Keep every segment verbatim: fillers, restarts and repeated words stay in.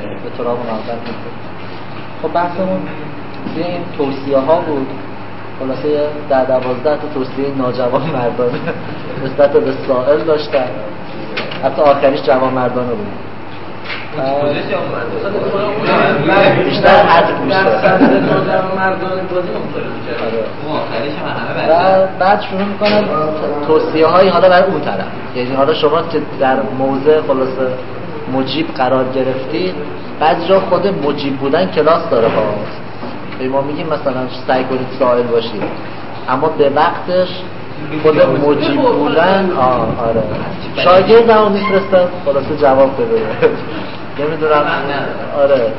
به طور منظم بود. خب بحثمون توی این توصیه ها بود. خلاصه در دوازده تا توصیه ناجوان مردانه نسبت به سائل داشتن، حتی آخریش جوان مردانه بود. بیشتر حد گوش داد و بعد شروع میکنن توصیه هایی حالا برای اون طرف. یعنی حالا شما که در موضع خلاصه مجیب قرار گرفتید، بعضی جا خود مجیب بودن کلاس داره ها. ما میگیم مثلا سعی کنید سائل باشید، اما به وقتش خود مجیب بودن آه آره شاگرد هم میفرستن خلاصه جواب بده. نمیدونم آره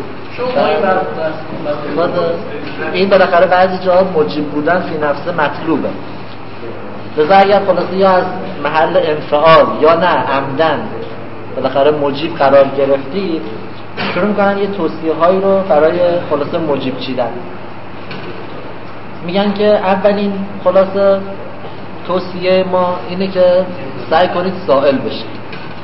این بالاخره بعضی جاها مجیب بودن فی نفسه مطلوبه. لذا اگر خلاصه یا از محل انفعال یا نه عمدن بالاخره مجیب قرار گرفتید، شروع میکنن یه توصیه هایی رو برای خلاصه مجیب چیدن. میگن که اولین خلاصه توصیه ما اینه که سعی کنید سائل بشید.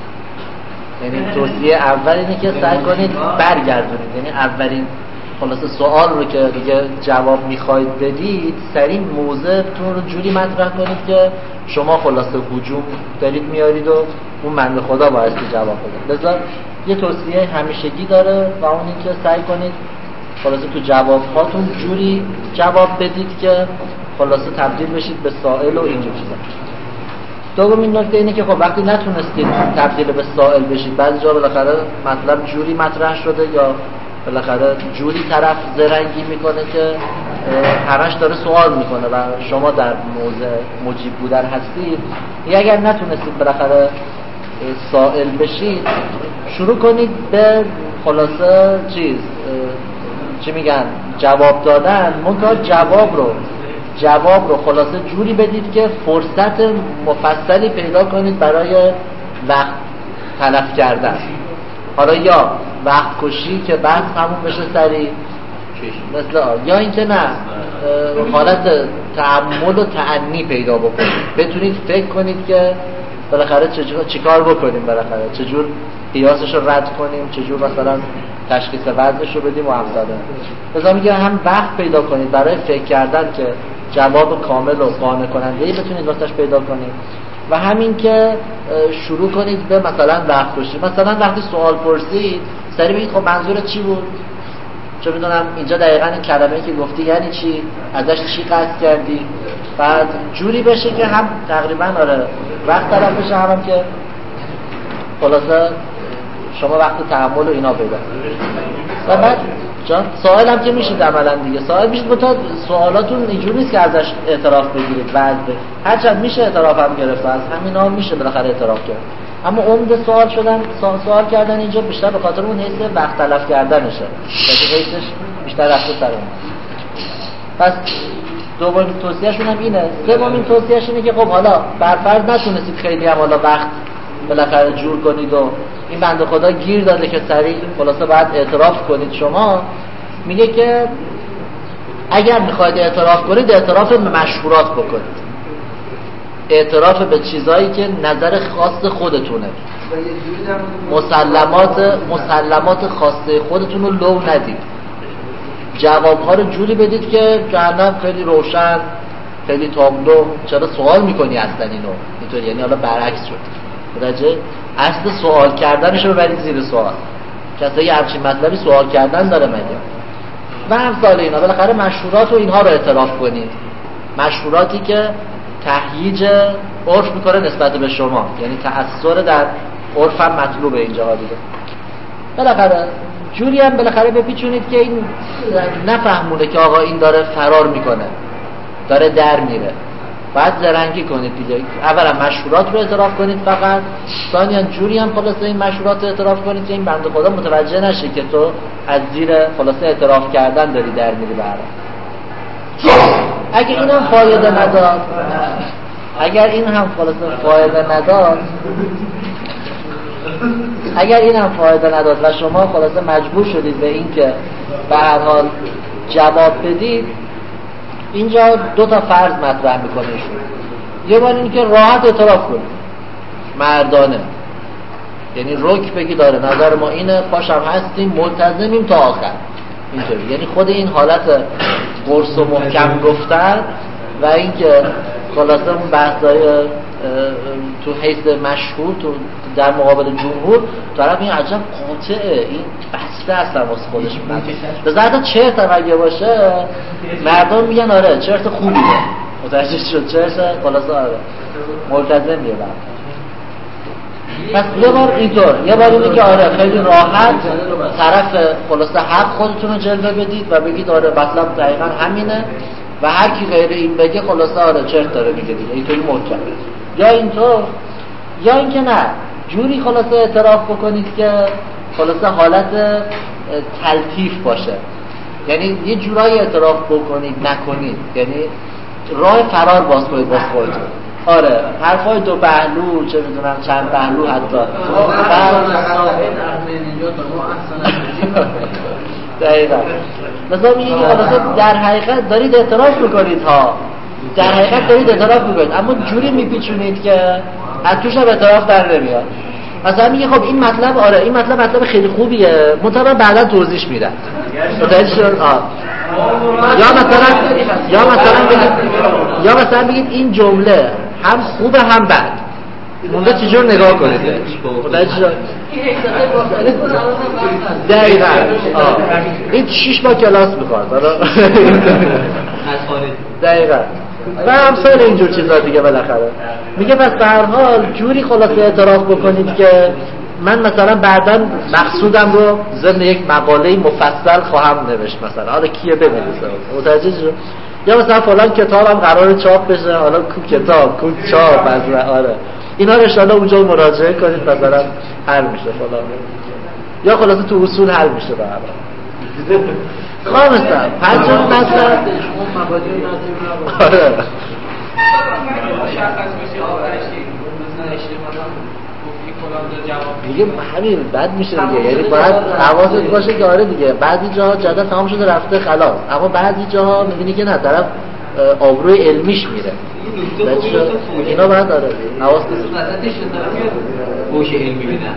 یعنی توصیه اول اینه که سعی کنید برگردونید، یعنی اولین خلاصه سوال رو که دیگه جواب میخواید بدید سریع موضعتون رو جوری مطرح کنید که شما خلاصه هجوم دارید میارید و اون بنده خدا باید جواب بده. لذا یه توصیه همیشگی داره و اون این که سعی کنید خلاصه تو جواب هاتون جوری جواب بدید که خلاصه تبدیل بشید به سائل و اینجور چیزا. دومین نکته اینه که خب وقتی نتونستید تبدیل به سائل بشید، بعضی جا بالاخره مطلب جوری مطرح شده یا بالاخره جوری طرف زرنگی میکنه که همش داره سوال میکنه و شما در موضع مجیب بودن هستید. یا اگر نتونستید بالاخره سائل بشید، شروع کنید به خلاصه چیز چی میگن جواب دادن. منتها جواب رو جواب رو خلاصه جوری بدید که فرصت مفصلی پیدا کنید برای وقت تلف کردن. حالا یا وقت کشی که بحث همون بشه سریع مثل آر، یا اینکه نه حالت تأمل و تأنی پیدا بکنید، بتونید فکر کنید که بالاخره چیکار بکنیم، بالاخره چجور قیاسش رو رد کنیم، چجور مثلا تشخیص وضعش رو بدیم و همزاده. بذار میگه هم وقت پیدا کنید برای فکر کردن که جواب کامل و قانع کننده‌ای بتونید واسش پیدا کنید و همین که شروع کنید به مثلا وقت کشی. مثلا وقتی سوال پرسید سریع بگید خب منظورت چی بود؟ چه میدونم اینجا دقیقاً این کلمه‌ای که گفتی یعنی چی؟ ازش چی قصد کردی؟ بعد جوری بشه که هم تقریباً آره وقت طرف بشه، هم, هم که خلاصه شما وقت تحمل و اینا پیدا و بعد جان سوال هم که میشید عملا دیگه سوال میشید با تا سوالاتون اینجور نیست که ازش اعتراف بگیرید وعده هرچند میشه اعتراف هم گرفت، از همین ها میشه بالاخره اعتراف کرد، اما عمد سوال شدن سوال کردن اینجا بیشتر به خاطر اون حس وقت تلف کردنشه، که حسش بیشتر رفته سر اون. پس دومین توصیه‌شون هم اینه. سومین توصیه‌ش اینه که خب حالا برفرض نتونستید خیلی هم حالا وقت بالاخره جور کنید و این بنده خدا گیر داده که سریع خلاصه باید اعتراف کنید. شما میگه که اگر میخواید اعتراف کنید اعتراف به مشهورات بکنید، اعتراف به چیزایی که نظر خاص خودتونه، مسلمات مسلمات خاصه خودتون رو لو ندید، جوابها رو جوری بدید که جهنم خیلی روشن خیلی تابلو. چرا سوال میکنی اصلا اینو اینطوری؟ یعنی حالا برعکس شد درجه اصل سوال کردنش رو ببرید زیر سوال. کسایی همچین مطلبی سوال کردن داره مگه و امثال اینا. بالاخره مشهورات و اینها رو اعتراف کنید، مشهوراتی که تهییج عرف میکنه نسبت به شما، یعنی تأثیر در عرف هم مطلوبه اینجا دیگه. بالاخره جوری هم بالاخره بپیچونید که این نفهمونه که آقا این داره فرار میکنه، داره در میره. باید زرنگی کنید دیگه. اولا مشهورات رو اعتراف کنید فقط، ثانیاً جوری هم خلاصه این مشهورات رو اعتراف کنید که این بنده خدا متوجه نشه که تو از زیر خلاصه اعتراف کردن داری در میری برام. اگه این هم فایده نداد اگر این هم خلاصه فایده نداد اگر این هم فایده نداد و شما خلاصه مجبور شدید به این که به هر حال جواب بدید، اینجا دو تا فرض مطرح میکنه ایشون. یه بار این که راحت اعتراف کنید مردانه، یعنی رک بگی داره نظر ما اینه، پاشم هستیم ملتزمیم تا آخر اینطوری. یعنی خود این حالت قرص و محکم گفتن و اینکه خلاصه اون بحثای تو حیث مشهور تو در مقابل جمهور طرف این عجب قاطعه، این بسته اصلا واسه خودش به ذات چرت هم اگه باشه مردم میگن آره چرت خوبیه، متوجه شد چرت خلاصه آره ملتزمیه. بعد پس یه بار اینطور، یه بار اینه که آره خیلی راحت طرف خلاصه حق خودتون رو جلوه بدید و بگید آره مطلب دقیقا همینه و هر کی غیر این بگه خلاصه آره چرت داره میگه دیگه، اینطوری محکم. یا اینطور، یا اینکه نه جوری خلاصه اعتراف بکنید که خلاصه حالت تلطیف باشه، یعنی یه جورایی اعتراف بکنید نکنید، یعنی راه فرار باز کنید باز خودتون. آره حرفای دو پهلو چه میدونم چند پهلو حتی دقیقا مثلا میگه خلاصه در حقیقت دارید اعتراف میکنید ها، در حقیقت دارید اعتراف میکنید اما جوری میپیچونید که از توش هم اعتراف در نمیاد. مثلا میگه خب این مطلب آره این مطلب مطلب خیلی خوبیه مطمئن بعدا توضیحش میدم متوجه شد. آه یا مثلا یا مثلا بگید یا مثلا بگید این جمله هم خوبه هم بد، مونده چجور نگاه کنید متوجه شد. دقیقاً این شش ماه کلاس میخواد دقیقاً و همسان اینجور چیزا دیگه. بالاخره میگه پس به هر حال جوری خلاصه اعتراف بکنید که من مثلا بعداً مقصودم رو ضمن یک مقاله مفصل خواهم نوشت، مثلا حالا کیه بنویسه متوجه شد. یا مثلا فلان کتابم قرار چاپ بشه، حالا کو کتاب کو چاپ مثلا آره اینا رو ان شاءالله اونجا مراجعه کنید مثلا حل میشه فلان، یا خلاصه تو اصول حل میشه به هر حال. خامسا پنجم مثلا آره دیگه همین بد میشه دیگه، یعنی باید حواست باشه که آره دیگه بعضی جاها جدا تمام شده رفته خلاص، اما بعضی جاها میبینی که نه طرف آبروی علمیش میره اینا باید داره حواست باشه. گوش علمی میدن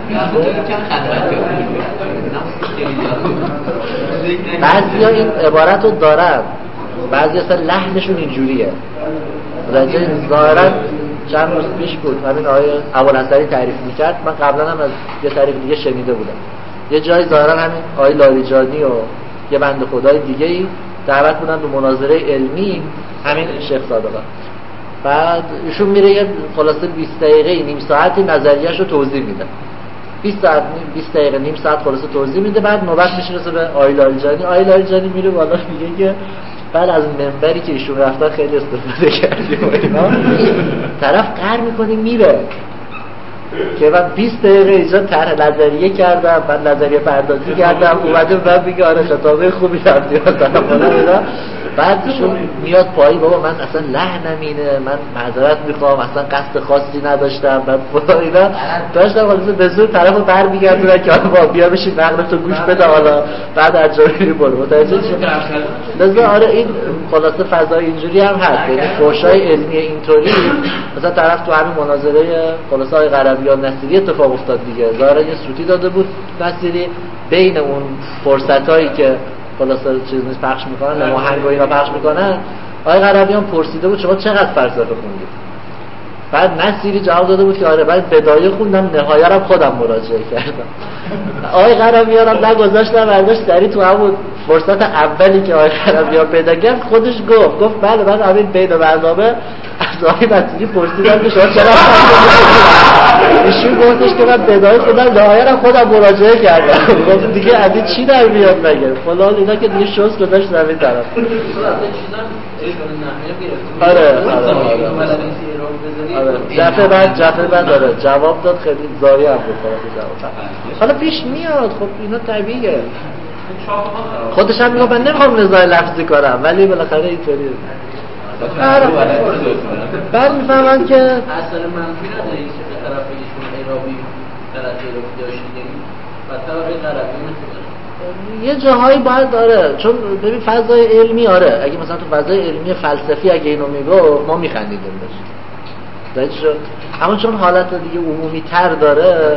بعضی ها این عبارت رو دارن، بعضی اصلا لحنشون اینجوریه رجعه ظاهرا چند روز پیش بود همین آقای ابوالحسنی تعریف میکرد، من قبلا هم از یه تعریف دیگه شنیده بودم، یه جایی ظاهرا همین آقای لاریجانی و یه بنده خدای دیگه ای دعوت بودن به مناظره علمی همین شیخ صادقان، بعد ایشون میره یه خلاصه بیست دقیقه نیم ساعتی نظریه‌شو توضیح میده، بیست ساعت بیست دقیقه نیم ساعت خلاصه توضیح میده، بعد نوبت میشه به آقای لاریجانی. آقای لاریجانی میره بالا میگه که بعد از منبری که ایشون رفتن خیلی استفاده کردیم و اینا، طرف قهر میکنه میره که من بیست دقیقه اینجا طرح نظریه کردم، من نظریه پردازی کردم، اومده بعد میگه آره خطابه خوبی رفتیم مثلا، بعد ایشون میاد پایی بابا من اصلا لحنم اینه، من معذرت میخوام اصلا قصد خاصی نداشتم، بعد فلان اینا داشتم خلاصه به زور طرفو برمیگردونن که آقا بیا بشین نقلتو گوش بده حالا بعد از جایی برو متوجه شد. لذا آره این خلاصه فضای اینجوری هم هست، یعنی فحشای علمی اینطوری مثلا طرف تو همین مناظره خلاصه آقای قربیان نصیری اتفاق افتاد دیگه، ظاهرا یه سوتی داده بود نصیری بین اون فرصتایی که خلاصه چیز نیست پخش میکنن نماهنگ و اینا پخش میکنن، آقای قربیان پرسیده بود شما چقدر فلسفه خوندید؟ بعد نصیری جواب داده بود که آره بعد بدایه خوندم نهایه رو خودم مراجعه کردم. آقای قربیان هم نگذاشتم برداشت سری تو همون فرصت اولی که آقای قربیان پیدا کرد خودش گفت گفت بله من همین بین برنامه از آقای نصیری پرسیدم که شما چرا ایشون گفتش که من بدایه خوندم نهایه رو خودم مراجعه کردم. گفت دیگه از این چی در میاد مگه فلان اینا که دیگه شوز گذاشت زمین طرف. آره آره جفه بعد جفه بعد داره جواب داد خیلی زایی هم بود جواب. حالا پیش میاد خب اینا طبیعیه، خودش هم میگه من نمیخوام نزاع لفظی کنم ولی بالاخره اینطوریه. آره بعد میفهمن که اصلا منفی نداره این که طرف ایشون ایرابی طرف ایرابی داشتید و طرف غربی یه جاهایی باید داره، چون ببین فضای علمی آره اگه مثلا تو فضای علمی فلسفی اگه اینو میگو ما میخندیدیم بهش، درست شد. اما چون حالت دیگه عمومی تر داره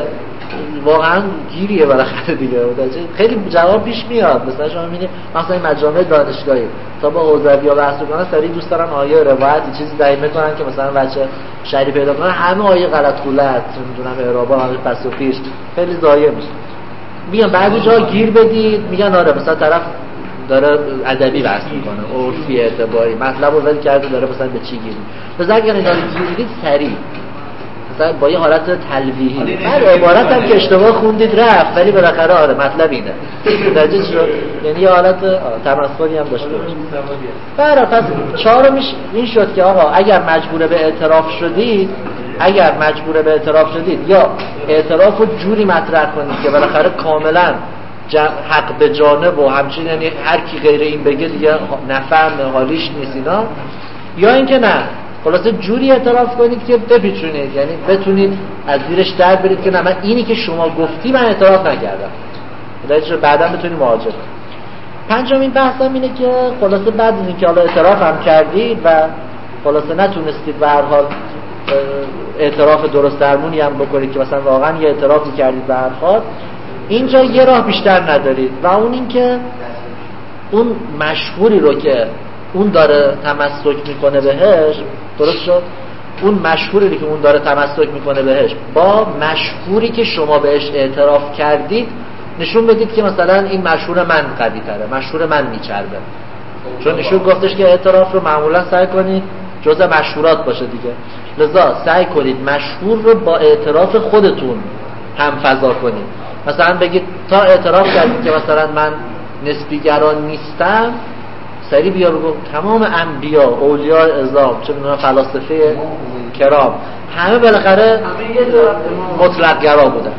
واقعا گیریه بالاخره دیگه. خیلی جواب پیش میاد. مثلا شما میبینید مثلا این مجامع دانشگاهی تا با حوزوی‌ها بحث کنن سری دوست دارن آیه روایت چیزی ضعیف میکنن که مثلا بچه شری پیدا کنن، همه آیه غلط غلط نمیدونم اعرابا همه پس و پیش خیلی ضایع میشه. میگن بعضی جا گیر بدید، میگن آره مثلا طرف داره ادبی بحث میکنه، عرفی اعتباری مطلب رو ول کرده داره مثلا به چی گیری. مثلا اگر اینا رو گیر بدید سریع مثلا با یه حالت تلویحی، بعد عبارت هم که اشتباه خوندید رفت ولی بالاخره آره مطلب اینه درجه شد، یعنی یه حالت تمسخری هم داشته باشه. برای پس چهارمیش این شد که آقا اگر مجبور به اعتراف شدید اگر مجبور به اعتراف شدید یا اعتراف رو جوری مطرح کنید که بالاخره کاملا حق به جانب و همچنین، یعنی هر کی غیر این بگه دیگه نفهم حالیش نیست اینا، یا اینکه نه خلاصه جوری اعتراف کنید که بپیچونید، یعنی بتونید از زیرش در برید که نه من اینی که شما گفتی من اعتراف نکردم، بعدا بتونید مواجه کنید. پنجمین بحثم اینه که خلاصه بعد از اینکه حالا اعتراف هم کردید و خلاصه نتونستید به هر حال اعتراف درست درمونی هم بکنید که مثلا واقعا یه اعترافی کردید به هر حال، اینجا یه راه بیشتر ندارید و اون این که اون مشهوری رو که اون داره تمسک میکنه بهش، درست شد، اون مشهوری که اون داره تمسک میکنه بهش با مشهوری که شما بهش اعتراف کردید نشون بدید که مثلا این مشهور من قوی تره، مشهور من میچربه، چون ایشون گفتش که اعتراف رو معمولا سعی کنید جزء مشهورات باشه دیگه، لذا سعی کنید مشهور رو با اعتراف خودتون هم فضا کنید. مثلا بگید تا اعتراف کردید که مثلا من نسبیگران نیستم، سری بیا بگو تمام انبیا اولیاء اعظام چه میدونم فلاسفه کرام همه بالاخره مطلق گرا بودن،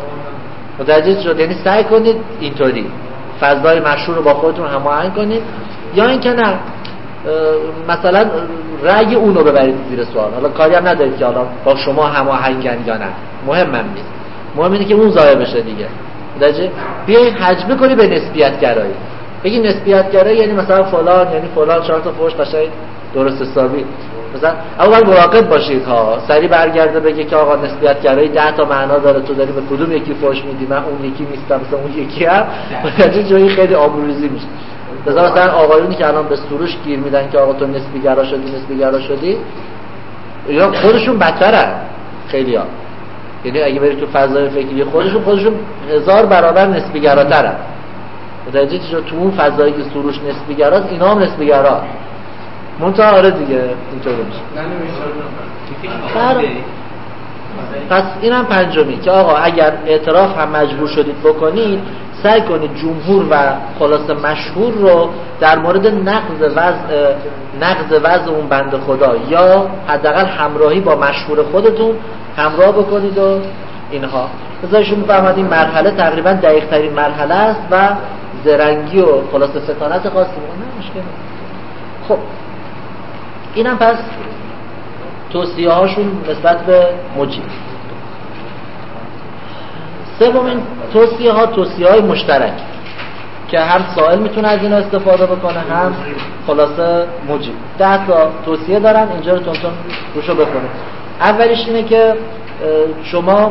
متوجه شد؟ یعنی سعی کنید اینطوری فضای مشهور رو با خودتون هماهنگ کنید، یا اینکه نه مثلا رأی اونو ببرید زیر سوال. حالا کاری هم ندارید که حالا با شما هماهنگن یا نه، مهم هم نیست، مهم اینه که اون ظاهر بشه دیگه. متوجه؟ بیاید حجمه کنی به نسبیت گرایی، بگی نسبیت گرایی یعنی مثلا فلان یعنی فلان چهار تا فوش قشنگ درست حسابی، مثلا اول مراقب باشید ها سری برگرده بگه که آقا نسبیت گرایی ده تا معنا داره، تو داری به کدوم یکی فوش میدی، من اون یکی نیستم مثلا اون یکی هم، متوجه جایی خیلی آبروریزی میشه. مثلا مثلا آقایونی که الان به سروش گیر میدن که آقا تو نسبی گرا شدی نسبی گرا شدی، یا خودشون بدترن خیلی‌ها، یعنی اگه برید تو فضای فکری خودشون خودشون هزار برابر نسبی گراترن. متوجه شد؟ تو اون فضایی که سروش نسبی گراست اینا هم نسبی گرا منتها آره دیگه اینطوری میشه. پس اینم پنجمی که آقا اگر اعتراف هم مجبور شدید بکنید سعی کنید جمهور و خلاصه مشهور رو در مورد نقض وضع نقض وضع اون بنده خدا یا حداقل همراهی با مشهور خودتون همراه بکنید و اینها. بذارشون میفهمد این مرحله تقریبا دقیق ترین مرحله است و زرنگی و خلاصه فتانت خاصی نه مشکل. خب اینم پس توصیه هاشون نسبت به مجیب. سومین توصیه ها توصیه های مشترک که هم سائل میتونه از این استفاده بکنه هم خلاصه مجیب. ده تا توصیه دارن، اینجا رو تونتون روشو بخونید. اولیش اینه که شما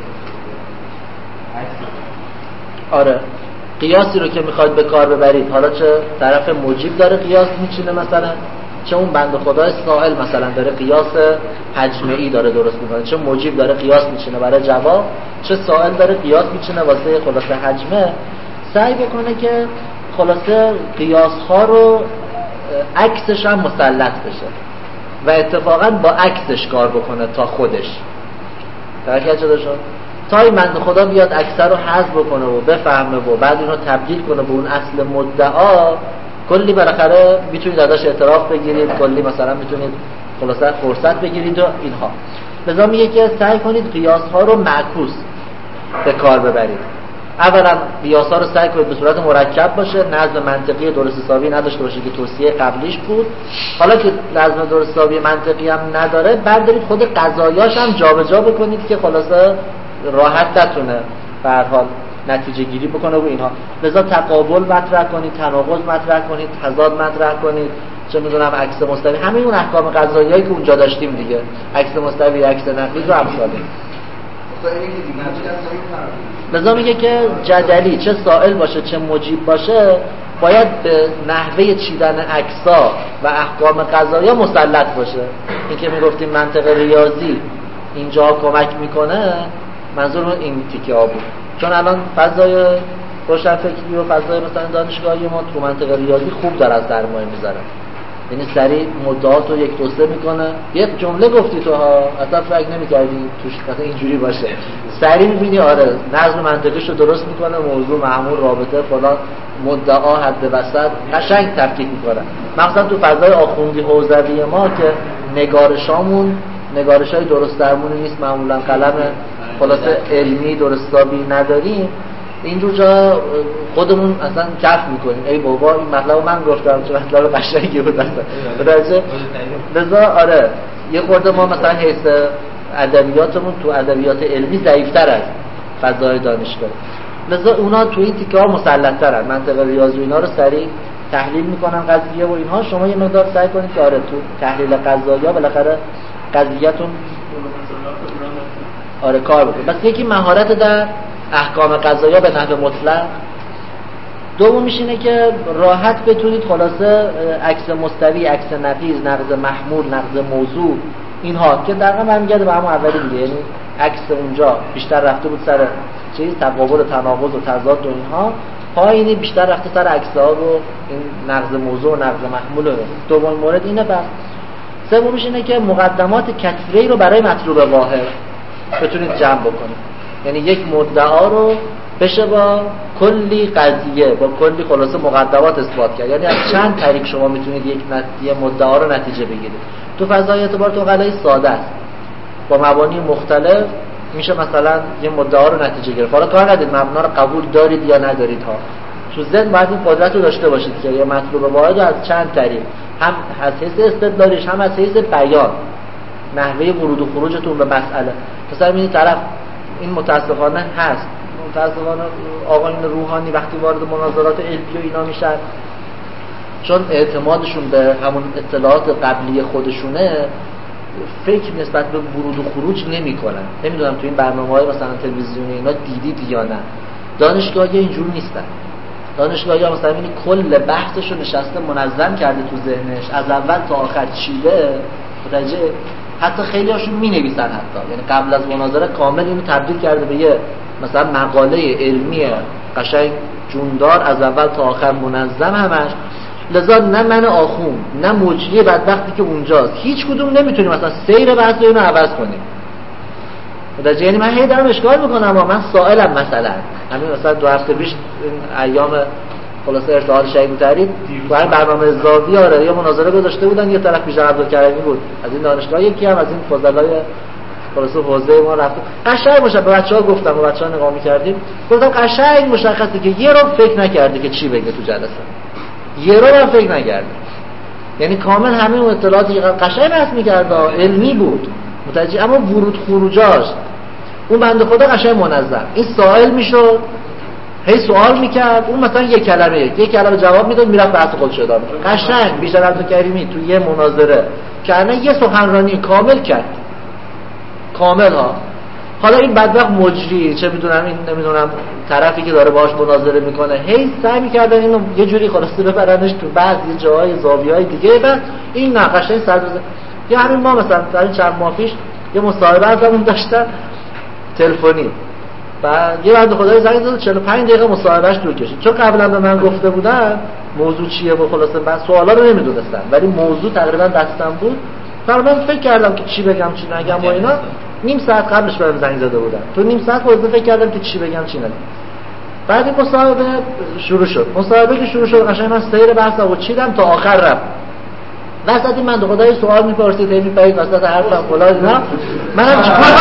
آره قیاسی رو که میخواید به کار ببرید، حالا چه طرف مجیب داره قیاس میچینه مثلا، چه اون بنده خدای سائل مثلا داره قیاس حجمه‌ای داره درست میکنه، چه مجیب داره قیاس میچینه برای جواب، چه سائل داره قیاس میچینه واسه خلاصه حجمه، سعی بکنه که خلاصه قیاس ها رو عکسش هم مسلط بشه و اتفاقا با عکسش کار بکنه تا خودش درکت شده شد، تا این بنده خدا بیاد اکثر رو حذف بکنه و بفهمه و بعد اینو تبدیل کنه به اون اصل مدعا، کلی بالاخره میتونید ازش اعتراف بگیرید، کلی مثلا میتونید خلاصه فرصت بگیرید و اینها. لذا میگه که سعی کنید قیاس ها رو معکوس به کار ببرید. اولا قیاس ها رو سعی کنید به صورت مرکب باشه، نظم منطقی درست حسابی نداشته باشه که توصیه قبلیش بود. حالا که نظم درست حسابی منطقی هم نداره، بردارید خود قضایاش هم جابجا بکنید که خلاصه راحت نتونه به هر حال نتیجه گیری بکنه و اینها. لذا تقابل مطرح کنید، تناقض مطرح کنید، تضاد مطرح کنید، چه میدونم عکس مستوی، همه اون احکام قضاییایی که اونجا داشتیم دیگه، عکس مستوی، عکس نقیض و امثال. لذا میگه که جدلی چه سائل باشه چه مجیب باشه باید به نحوه چیدن اجزا و احکام قضایا مسلط باشه. این که میگفتیم منطق ریاضی اینجا کمک میکنه، منظور این تیکه ها بود، چون الان فضای روشنفکری و فضای مثلا دانشگاهی ما تو منطق ریاضی خوب داره از درمایه میذاره، یعنی سریع مدعات رو یک دوسته میکنه. یک جمله گفتی تو ها اصلا فکر نمیکردی توش مثلا اینجوری باشه، سریع میبینی آره نظم منطقیش رو درست میکنه، موضوع معمول رابطه فلان مدعا حد وسط قشنگ تفکیک میکنه. مثلا تو فضای آخوندی حوزوی ما که نگارشامون نگارشای درست درمونی نیست، معمولا قلم خلاصه علمی درستابی نداریم، اینجور جا خودمون اصلا کف میکنیم ای بابا این مطلب من گفتم چه مطلب قشنگی بود اصلا درسته. لذا آره یه خورده ما مثلا حیث ادبیاتمون تو ادبیات علمی ضعیف‌تر از فضای دانشگاه، لذا اونا تو این تیکه ها مسلط‌ترن، منطق ریاضی اینا رو سریع تحلیل میکنن قضیه و اینها. شما یه مقدار سعی کنید که آره تو تحلیل قضایا بالاخره قضیه‌تون آره کار بکنید. بس یکی مهارت در احکام قضایا به نحو مطلق، دومیش اینه که راحت بتونید خلاصه عکس مستوی، عکس نقیض، نقض محمول، نقض موضوع اینها که دقیقاً برمیگرده به همون اولی دیگه، یعنی عکس اونجا بیشتر رفته بود سر چیز تقابل و تناقض و تضاد و اینها، پایینی بیشتر رفته سر عکس‌ها و این نقض موضوع و نقض محمول. دومین مورد اینه. بس سومیش اینه که مقدمات کثیری رو برای مطلوب واحد بتونید جمع بکنید، یعنی یک مدعا رو بشه با کلی قضیه با کلی خلاصه مقدمات اثبات کرد، یعنی از چند طریق شما میتونید یک نتیجه مدعا رو نتیجه بگیرید. تو فضای اعتبار تو عقلای ساده است با مبانی مختلف میشه مثلا یه مدعا رو نتیجه گرفت. حالا کار ندید مبنا رو قبول دارید یا ندارید ها، تو ذهن باید این قدرت رو داشته باشید که یه مطلوب واحد از چند طریق، هم از حیث استدلالیش هم از حیث بیان، نحوه ورود و خروجتون به مسئله. مثلا این طرف این متاسفانه هست، متاسفانه آقایون روحانی وقتی وارد مناظرات علمی و اینا میشن، چون اعتمادشون به همون اطلاعات قبلی خودشونه فکر نسبت به ورود و خروج نمی‌کنن. نمیدونم تو این برنامه‌های مثلا تلویزیونی اینا دیدید یا نه، دانشگاهی اینجور نیستن. دانشگاهی مثلا این کل بحثش رو نشسته منظم کرده تو ذهنش، از اول تا آخر چیده، متوجه حتی خیلی هاشون می نویسن، حتی یعنی قبل از مناظره کامل اینو تبدیل کرده به یه مثلا مقاله علمی قشنگ جوندار از اول تا آخر منظم همش. لذا نه من آخون نه مجری بدبختی که اونجاست هیچ کدوم نمیتونیم مثلا سیر بحث رو اینو عوض کنیم. متوجه؟ یعنی من هی دارم اشکال میکنم اما من سائلم، مثلا همین مثلا دو هفته پیش ایام خلاصه ارتحال شهید تحریر تو این برنامه زاویه آره یه مناظره گذاشته بودن، یه طرف بیژن عبدالکریمی بود از این دانشگاه، یکی هم از این فضلای خلاصه حوزه ما رفت. قشنگ باشه به بچه‌ها گفتم، به بچه‌ها نگاه می‌کردیم گفتم قشنگ مشخصه که یه رو فکر نکرده که چی بگه تو جلسه، یه رو هم فکر نکرده، یعنی کامل همه اون اطلاعاتی قشنگ بحث می‌کرد علمی بود متوجه، اما ورود خروجاش اون بنده خدا قشنگ منظم. این سائل میشد هی سوال میکرد، اون مثلا یک کلمه یک کلمه جواب میداد میرفت بحث خودش ادامه میداد. قشنگ بیژن عبدالکریمی تو یه مناظره که الان یه سخنرانی کامل کرد، کامل ها. حالا این بدبخت مجری چه میدونم این نمیدونم طرفی که داره باهاش مناظره میکنه هی سعی میکردن اینو یه جوری خلاصه ببرنش تو بعضی جاهای زاویه‌های دیگه، بعد این نقشه سرزده. یا همین ما مثلا در چند ماه پیش یه مصاحبه ازمون داشتن تلفنی، بعد یه بنده خدای زنگ زد چهل و پنج دقیقه مصاحبهش طول کشید، چون قبلا به من گفته بودن موضوع چیه و خلاصه بعد سوالا رو نمیدونستم ولی موضوع تقریبا دستم بود. من فکر کردم که چی بگم چی نگم و اینا، نیم ساعت قبلش بهم زنگ زده بودن، تو نیم ساعت خودم فکر کردم که چی بگم چی نگم. بعد این مصاحبه شروع شد، مصاحبه که شروع شد قشنگ من سیر بحث رو چیدم تا آخر رفت. وسط این بنده خدای سوال میپرسید هی میپرید وسط حرفم فلان اینا، منم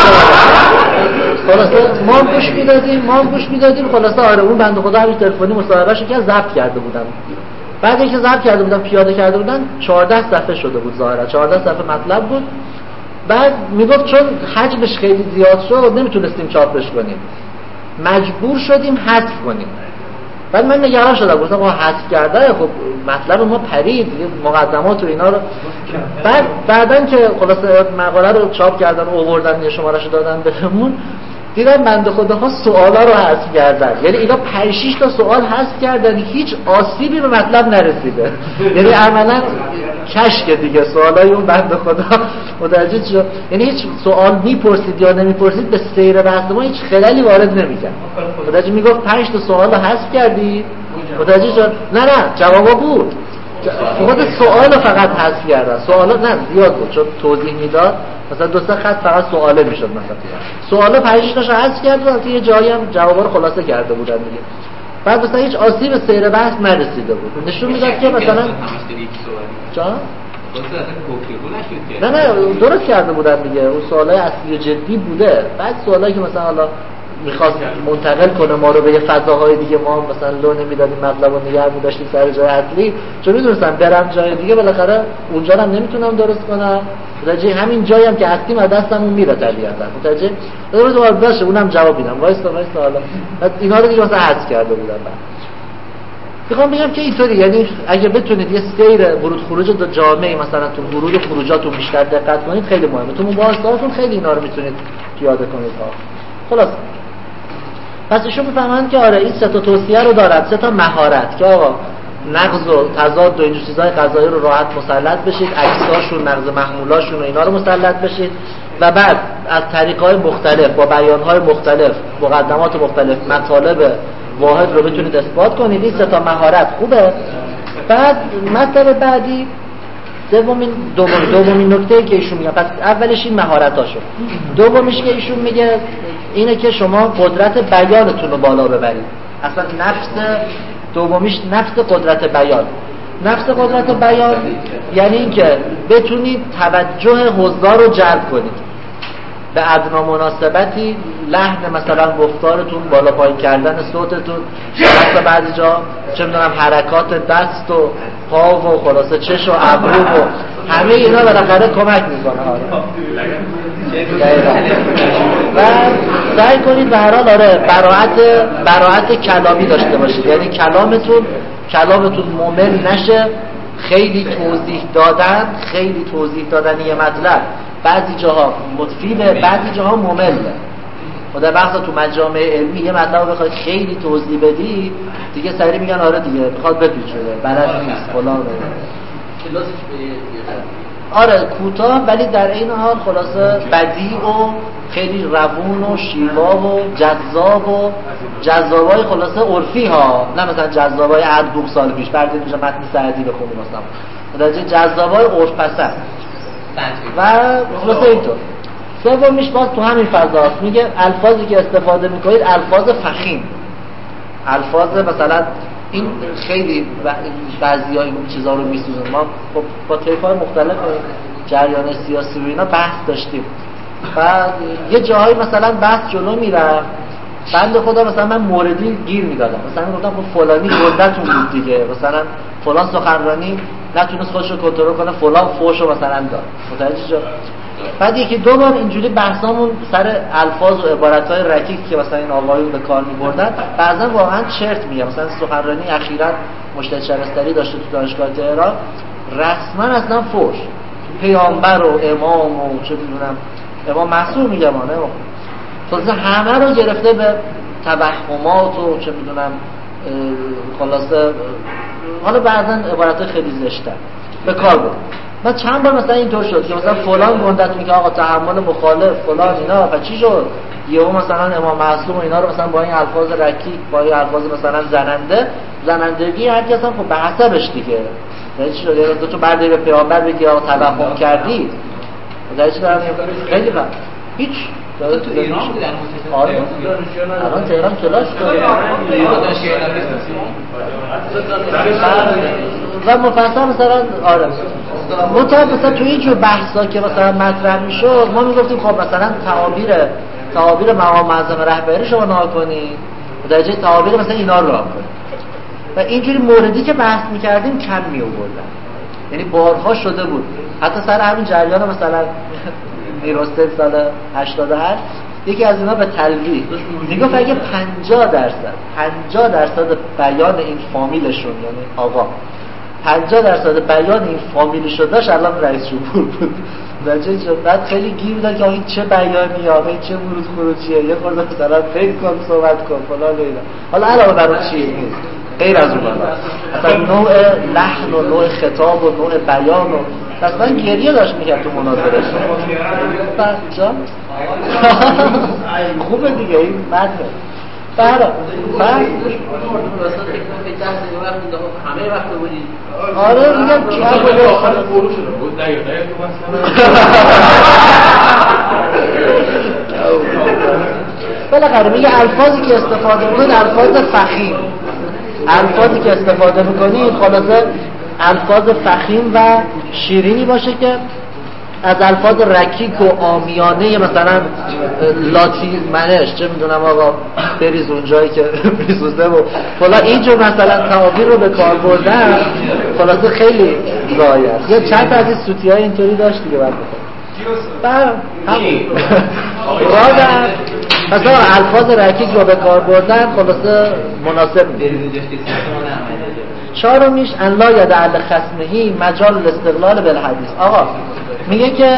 خلاصه ما گوش میدادیم ما گوش میدادیم خلاصه آره اون بنده خدا همین تلفنی مصاحبهشو که ضبط کرده بودم، بعد اینکه ضبط کرده بودم پیاده کرده بودن چهارده صفحه شده بود، ظاهرا چهارده صفحه مطلب بود. بعد میگفت چون حجمش خیلی زیاد شد نمیتونستیم چاپش کنیم، مجبور شدیم حذف کنیم. بعد من نگران شدم گفتم آقا حذف کرده خب مطلب ما پرید مقدمات و اینا رو. بعد بعدن که خلاصه مقاله رو چاپ کردن و آوردن یه شمارهشو دادن بهمون، دیدم بنده خداها سوالا رو حذف کردن، یعنی اینا پنج شش تا سوال حذف کردن، هیچ آسیبی به مطلب نرسیده. یعنی عملاً کشک دیگه سوالای اون بنده خدا متوجه شد. یعنی هیچ سوال میپرسید یا نمیپرسید به سیر بحث ما هیچ خلالی وارد نمیکرد. متوجه میگفت پنج تا سوال رو حذف کردی، متوجه شد؟ نه نه جوابا بود، خود سوال فقط حذف کردن. سوالا نه زیاد بود چون توضیح میداد، مثلا دو سه خط فقط سواله میشد، مثلا سوالا پنج تاشو حذف کردن، تو یه جایی هم جوابا رو خلاصه کرده بودن دیگه. بعد مثلا هیچ آسیب به سیر بحث نرسیده بود. نشون میداد که مثلا جا نه نه درست کرده بودن دیگه، اون سوالای اصلی و جدی بوده. بعد سوالایی که مثلا حالا میخواست منتقل کنه ما رو به یه فضاهای دیگه، ما مثلا لو نمیدادیم مطلب رو نگه می‌داشتیم سر جای اصلی، چون میدونستم برم جای دیگه بالاخره اونجا هم نمیتونم درست کنم، متوجه همین جایی هم که هستیم از دستمون میره طبیعتا، متوجه درست وارد باشه اونم جواب میدم وایسا وایسا. حالا بعد اینا رو دیگه مثلا حذف کرده بودم. بعد میخوام بگم که اینطوری، یعنی اگه بتونید یه سیر ورود خروج دو جامعه مثلا تو ورود و خروجاتون بیشتر دقت کنید خیلی مهمه، تو مباحثاتون خیلی اینا رو میتونید پیاده کنید ها. خلاص پس ایشون میفهمن که آره این سه تا توصیه رو دارن، سه تا مهارت که آقا نقض و تضاد و این چیزای قضایی رو راحت مسلط بشید، عکساشون نقض محمولاشون و اینا رو مسلط بشید و بعد از طریق‌های مختلف با بیان‌های مختلف مقدمات مختلف مطالب واحد رو بتونید اثبات کنید. این سه تا مهارت خوبه. بعد مطلب بعدی دومین دومین دومین نکته که ایشون میگه، پس اولش این مهارتاشو، دومیش که ایشون میگه اینه که شما قدرت بیانتون رو بالا ببرید. اصلا نفس دومیش نفس قدرت بیان. نفس قدرت بیان یعنی اینکه بتونید توجه حضار رو جلب کنید به ادنا مناسبتی، لحن مثلا گفتارتون، بالا پایین کردن صوتتون، مثلا بعضی جا چه میدونم حرکات دست و پا و خلاصه چش و ابرو و همه اینا بالاخره کمک میکنه. و سعی کنید به هر حال آره براعت براعت کلامی داشته باشید، یعنی کلامتون کلامتون ممل نشه. خیلی توضیح دادن خیلی توضیح دادن یه مطلب بعضی جاها مفیده، بعضی جاها ممله. و در بحث تو مجامع علمی یه مطلب بخواد خیلی توضیح بدی دیگه سریع میگن آره دیگه میخواد بپیچه بلد نیست فلان. آره کوتاه ولی در این حال خلاصه بدیع و خیلی روون و شیوا و جذاب و جذابای خلاصه عرفی ها، نه مثلا جذابای عدبوک سال پیش بردیم اینجا متن سعدی بخونیم مثلا، متوجه جذابای عرف پسند و خلاصه اینطور. سومیش باز تو همین فضاست، میگه الفاظی که استفاده میکنید الفاظ فخیم، الفاظ مثلا این خیلی بعضی ها این چیزا رو میسوزن. ما با طیف‌های مختلف جریان سیاسی و اینا بحث داشتیم و یه جاهایی مثلا بحث جلو میره، بنده خدا مثلا من موردی گیر میدادم، مثلا میگفتم خب فلانی گندتون بود دیگه، مثلا فلان سخنرانی نتونست خودش رو کنترل کنه، فلان فوشو مثلا داد، متوجه شد؟ بعد یکی دو بار اینجوری بحثامون سر الفاظ و عبارت‌های رکیک که مثلا این آقایون به کار می‌بردن بعضا واقعا چرت میگه. مثلا سخنرانی اخیراً مجتهد شبستری داشته تو دانشگاه تهران، رسما اصلا فوش پیامبر و امام و چه می‌دونم امام معصوم میگم نه خلاص همه رو گرفته به توهمات و چه می‌دونم خلاصه حالا بعضا عبارت‌های خیلی زشته به کار برد. من چند بار مثلا اینطور شد که مثلا فلان گندت میگه آقا تحمل مخالف فلان اینا، و چی شد یهو مثلا امام معصوم و اینا رو مثلا با این الفاظ رکیک با این الفاظ مثلا زننده زنندگی هر کس هم خب به حسابش دیگه چی شد یه دو تا بردی به پیامبر بگی آقا توهم کردی در چی دارم خیلی بد هیچ تو ایران بودن متأسفانه آره الان تهران کلاس داره و مفصل مثلا آره مطمئن مثلا تو اینجور بحثا که مثلا مطرح میشد ما میگفتیم خب مثلا تعابیر تعابیر مقام معظم رهبری شما نها کنید و در جای تعابیر مثلا اینا رو راه کنید و اینجوری موردی که بحث میکردیم کم میآوردن. یعنی بارها شده بود حتی سر همین جریان مثلا میرسته سال هشتاد و هشت یکی از اینا به تلویح میگفت اگه پنجاه درصد پنجاه درصد بیان این فامیلشون یعنی آقا پنجاه درصد بیان این فامیلشو داشت الان رئیس جمهور بود. بچه شد بعد خیلی گیر داد که این چه بیانی یا این چه ورود خروجیه، یه خورده مثلا فکر کن صحبت کن فلان اینا. حالا علاوه بر اون چیه نیست غیر از اون مثلا نوع لحن و نوع خطاب و نوع بیان و اصلا گریه داشت میکرد تو مناظرش. بچه خوبه دیگه این مدنه برا برا همه وقت بودید. آره میگم چه بود بالاخره میگه الفاظی که استفاده میکنید الفاظ فخیم، الفاظی که استفاده میکنید خلاصه الفاظ فخیم و شیرینی باشه که از الفاظ رکیک و عامیانه مثلا لاتی منش چه میدونم آقا بریز اونجایی که بریزوزه و فلا اینجور مثلا تعابیر رو به کار بردن خلاصه خیلی ضایع است. یا چند از این سوتی های اینطوری داشت دیگه بعد بخور همون رادر مثلا الفاظ رکیک رو به کار بردن خلاصه مناسب نیست. چهارمیش ان لا یدع لخصمه مجال الاستقلال بالحدیث. آقا میگه که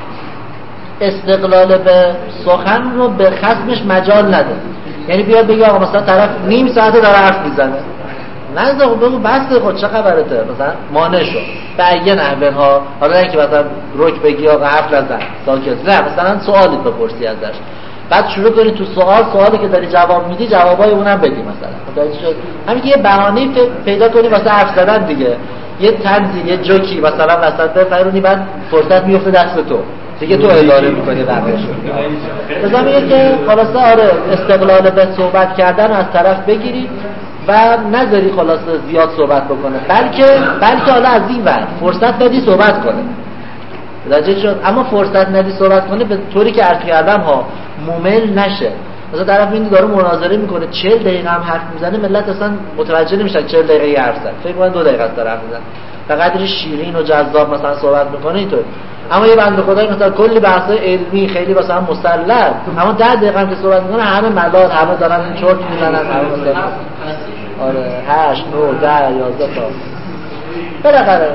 استقلال به سخن رو به خصمش مجال نده، یعنی بیاد بگه آقا مثلا طرف نیم ساعته داره حرف میزنه نزده خب بگو بسته خود چه خبرته مثلا مانع شو به یه نحوه ها. حالا اینکه مثلا رک بگی آقا حرف نزن ساکت، نه مثلا سوالی بپرسی ازش بعد شروع کنی تو سوال سوالی که داری جواب میدی جوابای اونم بدی مثلا متوجه شد. همین که یه بهانه‌ای پیدا کنی واسه حرف زدن دیگه، یه طنزی یه جوکی مثلا وسط بفرونی بعد فرصت میفته دست تو دیگه تو اداره میکنی بقیه‌اش. مثلا میگه که خلاصه آره استقلال به صحبت کردن از طرف بگیری و نذاری خلاصه زیاد صحبت بکنه، بلکه بلکه حالا از این ور فرصت بدی صحبت کنه متوجه شد. اما فرصت ندی صحبت کنه به طوری که عرض کردم ها ممل نشه. مثلا طرف این داره مناظره میکنه چهل دقیقه هم حرف میزنه ملت اصلا متوجه نمیشن چهل دقیقه حرف زد، فکر کنن دو دقیقه است داره حرف میزنه، به قدر شیرین و جذاب مثلا صحبت میکنه اینطور. اما یه بنده خدایی مثلا کلی بحث علمی خیلی مثلا مسلط اما ده دقیقه هم که صحبت میکنه همه ملال همه دارن چرت میزنن همه مثلا آره هشت نه ده یازده تا بالاخره.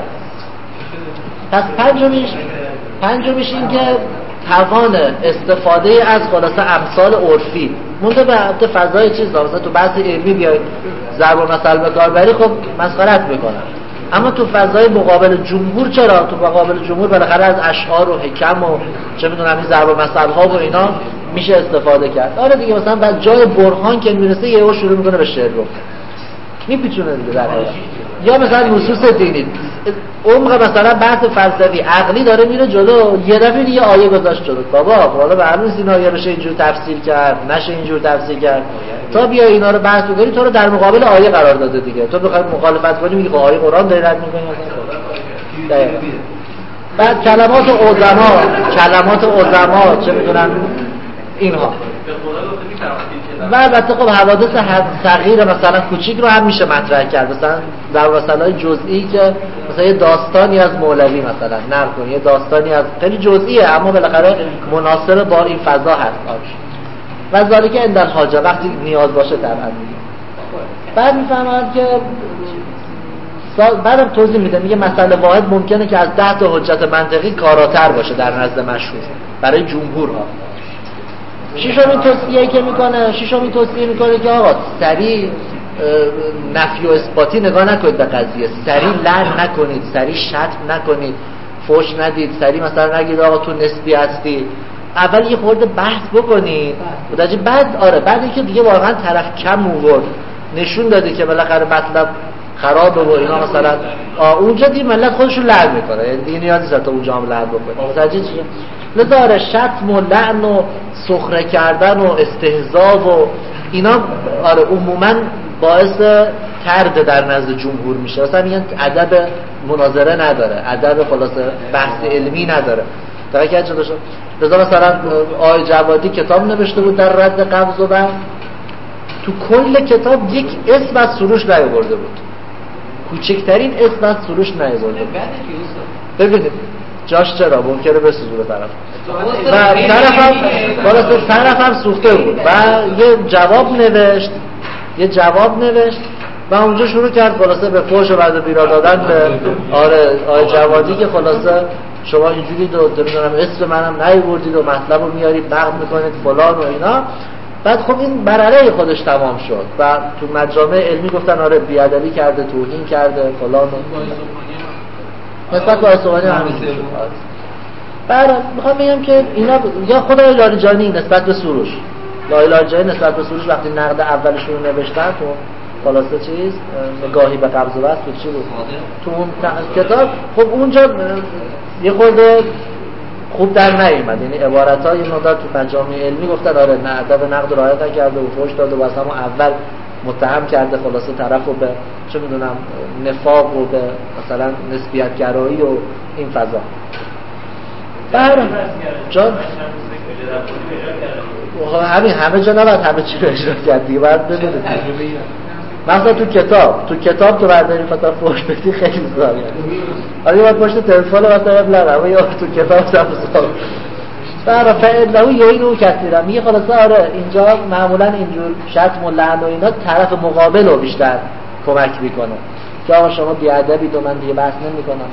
پس پنجمیش پنجمیش این که توان استفاده از خلاصه امثال عرفی مونده به فضای چیز مثلا تو بحث علمی بیای ضرب المثل به کار بری خب مسخرت میکنن، اما تو فضای مقابل جمهور چرا؟ تو مقابل جمهور بالاخره از اشعار و حکم و چه میدونم این ضرب المثل ها و اینا میشه استفاده کرد. آره دیگه مثلا بعد جای برهان که میرسه یهو شروع میکنه به شعر گفتن میپیچونه دیگه در حقیقت. یا مثلا نصوص دینی عمق مثلا بحث فلسفی عقلی داره میره جلو یه دفعه یه آیه گذاشت جلو بابا حالا به هر روز اینا یا بشه اینجور تفسیر کرد نشه اینجور تفسیر کرد تا بیا اینا رو بحث کنی تو رو در مقابل آیه قرار داده دیگه، تو بخوای مخالفت کنی میگی آیه قرآن داره رد میکنی مثلا. بعد کلمات علما کلمات علما چه میدونن اینها و البته خب حوادث صغیر مثلا کوچیک رو هم میشه مطرح کرد، مثلا در مسائل جزئی که مثلا یه داستانی از مولوی مثلا نقل کنی، یه داستانی از خیلی جزئیه اما بالاخره مناسب با این فضا هست و ذالک عند الحاجه وقتی نیاز باشه طبعا. بعد میفهمند که بعدم توضیح میده میگه مسئله واحد ممکنه که از ده تا حجت منطقی کاراتر باشه در نزد مشهور برای جمهورها. ششمین توصیه‌ای که میکنه ششمین توصیه میکنه که آقا سریع نفی و اثباتی نگاه نکنید به قضیه، سریع لعن نکنید، سریع شتم نکنید، فحش ندید، سریع مثلا نگید آقا تو نسبی هستی، اول یه خورده بحث بکنید متوجه بعد آره بعد اینکه دیگه واقعا طرف کم آورد نشون داده که بالاخره مطلب خرابه و اینا مثلا اونجا دیگه ملت خودشون لعن میکنه، یعنی دیگه نیازی نیست تا اونجا هم لعن بکنه متوجه چیه؟ لذا شتم و لعن و سخره کردن و استهزاء و اینا آره عموما باعث طرد در نزد جمهور میشه. مثلا میگن ادب مناظره نداره، ادب خلاصه بحث علمی نداره. تا که چه داشت لذا مثلا آقای جوادی کتاب نوشته بود در رد قبض و بحث، تو کل کتاب یک اسم از سروش نیاورده بود، کوچکترین اسم از سروش نیاورده بود. ببینید جاش چرا ممکنه بسوزونه طرف و طرفم خلاصه طرفم سوخته بود و یه جواب نوشت یه جواب نوشت و اونجا شروع کرد خلاصه به فحش و بد و بیرا دادن به آره آقای جوادی که خلاصه شما اینجوری دو نمیدونم اسم منم نیاوردید و مطلب رو میارید نقد میکنید فلان و اینا. بعد خب این بر علیه خودش تمام شد و تو مجامع علمی گفتن آره بیادبی کرده، توهین کرده فلان و نسبت به آیسوانی همینجور شد. بعد میخوام بگم که اینا یا خدای لاریجانی نسبت به سروش، لای لاریجانی نسبت به سروش وقتی نقد اولشون رو نوشتن تو خلاصه چیز نگاهی به قبض و بسط چی بود تو اون کتاب، خب اونجا یه خورده خوب در نیومد، یعنی عبارت‌ها یه مقدار تو مجامع علمی گفتن آره نه ادب نقد رعایت نکرده و فحش داده و اصلا اول متهم کرده خلاصه طرفو به چه میدونم نفاق و به مثلا نسبیت گرایی و این فضا. بله جان همین همه جا نباید همه چی رو اجرا کرد دیگه، باید ببینید مثلا تو کتاب تو کتاب تو برداری مثلا فحش بدی خیلی زیاد آره باید پشت تلفن مثلا بلغم یا تو کتاب سبزا برای فعله یا اینو کثیرم میگه خلاصه آره اینجا معمولا اینجور شتم و لعن و اینا طرف مقابل رو بیشتر کمک میکنه که آقا شما بیادبید و من دیگه بحث نمیکنم،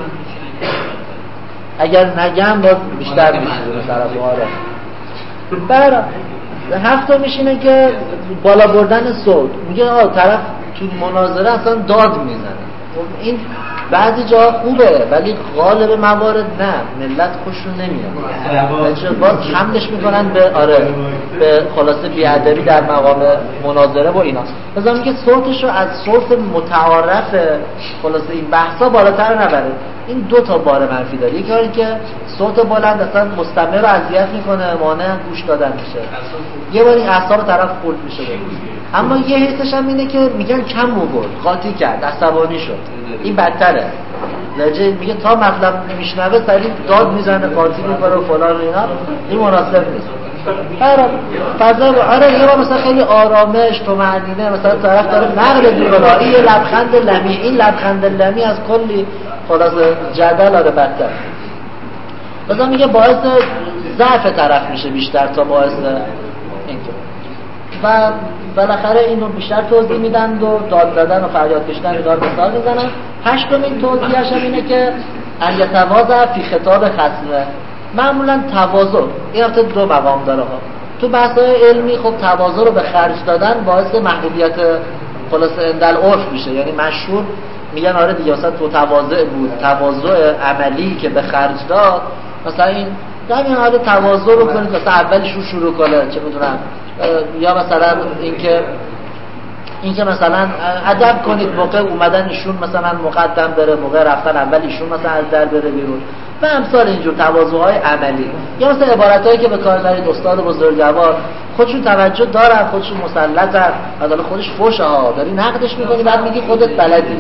اگر نگم باز بیشتر میشونه طرف آره. برای هفته میشینه که بالا بردن صوت، میگه آقا طرف تو مناظره اصلا داد میزنه، این بعضی جا خوبه ولی غالب موارد نه، ملت خوششون نمیاد باز حملش میکنن به آره به خلاصه بیادبی در مقام مناظره و اینا. مثلا میگه صوتش رو از صوت متعارف خلاصه این بحثا بالاتر نبره. این دو تا بار منفی داره، یکی اینه که صوت بلند اصلا مستمر رو اذیت میکنه، مانع گوش دادن میشه، یه بار این اعصاب طرف خورد میشه. اما یه حسش هم اینه که میگن کم آورد، قاطی کرد، عصبانی شد، این بدتره. لجه میگه تا مطلب میشنوه سریع داد میزنه، قاطی میکنه و فلان و اینا، این مناسب نیست. آره فضا آره یه بار مثلا خیلی آرامش تو معنینه مثلا طرف داره نقد میکنه، این لبخند لمی، این لبخند لمی از کلی خلاصه جدل آره بدتر. مثلا میگه باعث ضعف طرف میشه بیشتر تا باعث اینکه و بالاخره اینو بیشتر توضیح میدن و داد دادن و فریاد کشیدن رو داد مثال میزنن. هشتمین توضیحش هم اینه که ان یتواضع فی خطاب خصمه، معمولا تواضع این البته دو مقام داره ها. تو بحث‌های علمی خب تواضع رو به خرج دادن باعث محبوبیت خلاصه اندل عرف میشه، یعنی مشهور میگن آره دیگه اصلا تو تواضع بود، تواضع عملی که به خرج داد مثلا این همین حالا تواضع رو کنید مثلا اولش رو شروع کنه چه میدونم، یا مثلا اینکه اینکه مثلا ادب کنید موقع اومدن ایشون مثلا مقدم بره، موقع رفتن اول ایشون مثلا از در بره بیرون و امثال اینجور تواضع‌های عملی. یا مثلا عبارتایی که به کار دارید استاد بزرگوار خودشون توجه دارن، خودشون مسلطن، حالا خودش فوشه ها داری نقدش میکنی بعد میگی خودت بلدی.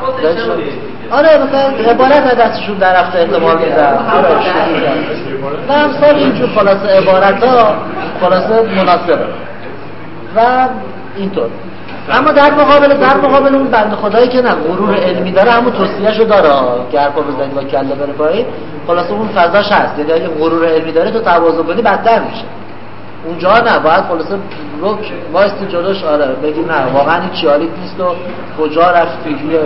آره مثلا عبارت از دستشون در رفته احتمال میدن و امثال اینجور خلاصه عبارت‌ها خلاصه مناسبه و اینطور. اما در مقابل در مقابل اون بنده خدایی که نه غرور علمی داره همون توصیه‌شو داره که هر پا بزنی با کله بره پایین، خلاصه اون فضاش هست. یعنی اگه غرور علمی داره تو تواضع کنی بدتر میشه. اونجا نه باید خلاصه رک واسطه جلوش آره بگی نه واقعا این چیالیک نیست و کجا رفتی توی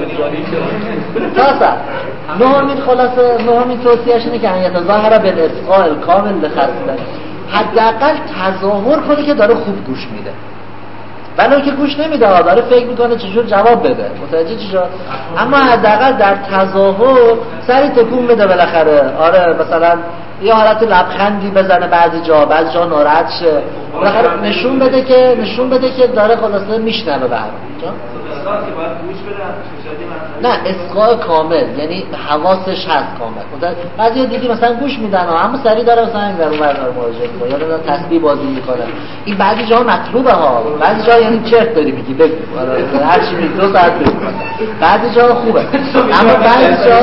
تاسا. نهمین خلاصه نهمین توصیه‌اش اینه که ان ظاهر بالاسقاء الکامل لخصله، حداقل تظاهر کنی که داره خوب گوش میده، ولی که گوش نمیده داره فکر میکنه چجور جواب بده، متوجه چی شد؟ اما حداقل در تظاهر سری تکون بده بالاخره. آره مثلا یه حالت لبخندی بزنه بعضی جا، بعضی جا ناراحت شه، بالاخره نشون بده که نشون بده که داره خلاصه میشنوه به هر جا. نه اسقاء کامل یعنی حواسش هست کامل. بعضی دیدی مثلا گوش میدن اما سری داره مثلا این ور اونور داره مراجعه میکنه یا داره تسبیح بازی میکنه، این بعضی جا مطلوبه ها، بعضی جا یعنی چرت داری میگی بگو هر چی میگی دو ساعت بگو، بعضی جا خوبه اما بعضی جا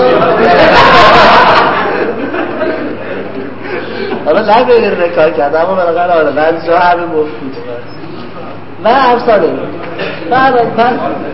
حالا نبیدین رکار کرد اما بالاخره حالا بعضی جا همه مفید و امثاله بعد پس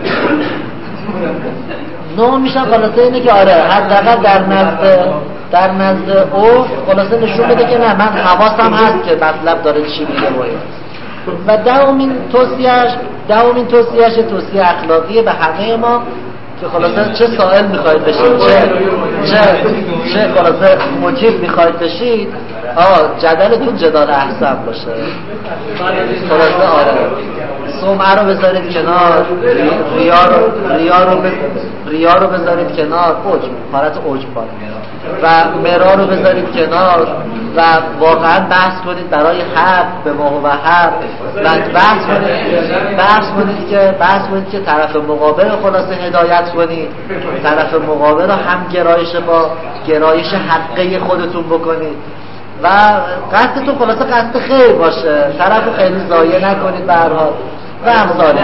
نو میشن خلاصه اینه که آره حداقل در نزد در نزد او خلاصه نشون بده که نه من حواسم هست که مطلب داره چی میگه باید. و دهمین توصیه‌اش دهمین توصیه‌اش توصیه اخلاقی به همه ما که خلاصه چه سائل میخواید بشید چه چه چه خلاصه موتیو میخواید بشید، آه جدلتون جدال احسن باشه. خلاصه آره سمعه رو بذارید کنار، ریا رو ریا رو ریا رو بذارید کنار، اوج حالت اوج پاره و مرا رو بذارید کنار و واقعا بحث کنید برای حق به ما و حق و بحث کنید بحث کنید که بحث کنید که طرف مقابل رو خلاصه هدایت کنید، طرف مقابل رو هم گرایش با گرایش حقه خودتون بکنید و قصدتون خلاصه قصد خیر باشه، طرف رو خیلی ضایع نکنید به هر حال و امثال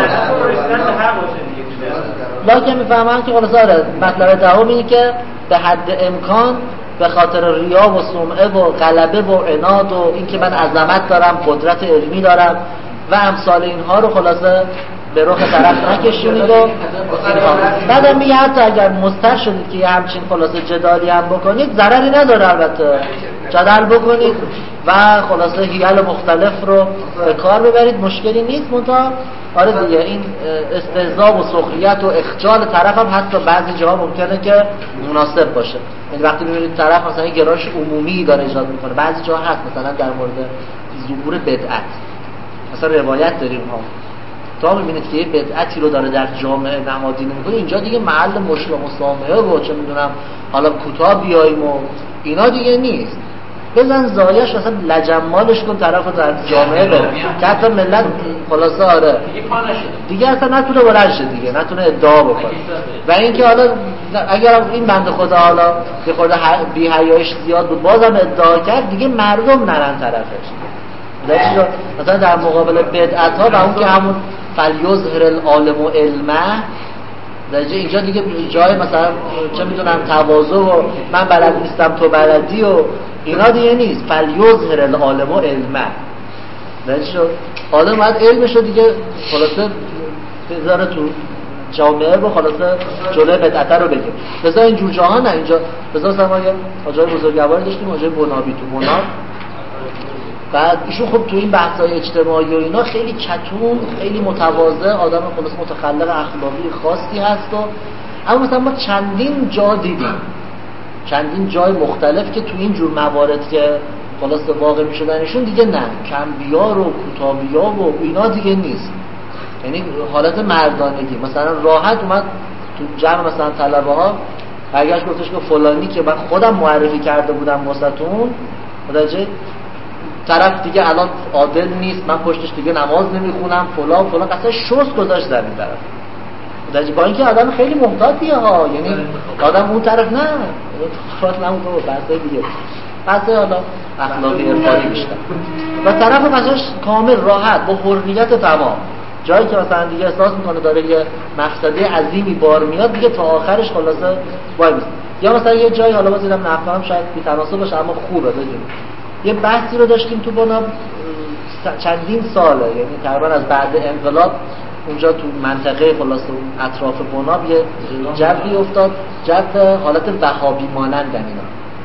لکن میفهمم که خلاصه آره مطلب دوم اینه که به حد امکان به خاطر ریا و سمعه و غلبه و عناد و اینکه من عظمت دارم، قدرت علمی دارم و امثال اینها رو خلاصه به رخ طرف نکشونید و اینها. بعدم میگه حتی اگر مضطر شدید که یه همچین خلاصه جدالی هم بکنید ضرری نداره، البته جدل بکنید و خلاصه حیل مختلف رو به کار ببرید، مشکلی نیست. منتها آره دیگه این استهزاء و سخریت و اخجال طرف هم حتی بعضی جاها ممکنه که مناسب باشه. یعنی وقتی میبینید طرف مثلا یه گرایش عمومی داره ایجاد میکنه، بعضی جاها هست مثلا در مورد ظهور بدعت مثلا روایت داریم ها، تا میبینید که یه بدعتی رو داره در جامعه نمادینه میکنه، اینجا دیگه محل مشکل و مسامحه و چه میدونم حالا کوتاه بیاییم و اینا دیگه نیست. بزن زایش مثلا لجمالش کن طرف رو در جامعه بره که حتی ملت خلاصه آره دیگه اصلا نتونه بلند شه دیگه، نتونه ادعا بکنه. و اینکه حالا اگر این بنده خدا حالا که خود بی حیایش زیاد بود بازم ادعا کرد، دیگه مردم نرن طرفش. مثلا در مقابل بدعت ها و اون که همون فلیظهر العالم و علمه، درجه اینجا دیگه جای مثلا چه میدونم تواضع و من بلد نیستم تو بلدی و اینا دیگه نیست. فلیظهر العالم و علمه، درجه عالم باید علمشو دیگه خلاصه بذاره تو جامعه رو، خلاصه جلوی بدعت رو بگیم. مثلا اینجور جاها نه، اینجا مثلا مثلا ما یه آجای بزرگواری داشتیم، آجای بنابی تو مناب، بعد ایشون خب تو این بحث‌های اجتماعی و اینا خیلی چتون، خیلی متواضع، آدم خلاص متخلق اخلاقی خاصی هست و اما مثلا ما چندین جا دیدیم، چندین جای مختلف که تو این جور موارد که خلاص واقع می‌شدن ایشون دیگه نه، کمبیار و کوتابی‌ها و اینا دیگه نیست. یعنی حالت مردانگی، مثلا راحت اومد تو جمع مثلا طلبه‌ها برگشت گفتش که فلانی که من خودم معرفی کرده بودم واسهتون، متوجه طرف دیگه الان عادل نیست، من پشتش دیگه نماز نمیخونم فلان فلان، اصلا شست گذاشت در این طرف. درجه با اینکه آدم خیلی محتاطیه ها، یعنی آدم اون طرف نه خاطر نمون تو بحثای دیگه بحثای حالا اخلاقی ارفانی بیشتر و طرف مثلا کامل راحت با حریت تمام، جایی که مثلا دیگه احساس میکنه داره یه مفسده عظیمی بار میاد دیگه تا آخرش خلاصه وای میسه. یا مثلا یه جایی حالا باز دیدم نفهم شاید بی تناسب باشه اما خوبه بدونید، یه بحثی رو داشتیم تو بناب چندین ساله، یعنی تقریبا از بعد انقلاب اونجا تو منطقه خلاصه اون اطراف بناب یه جوی افتاد، جو حالت وهابی مانند اینا،